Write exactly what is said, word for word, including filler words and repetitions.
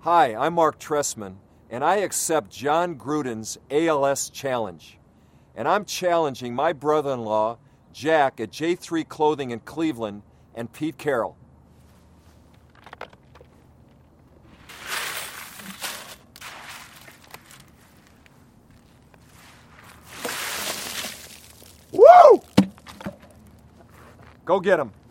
Hi, I'm Mark Tressman, and I accept John Gruden's A L S challenge. And I'm challenging my brother-in-law, Jack, at J three Clothing in Cleveland, and Pete Carroll. Woo! Go get him.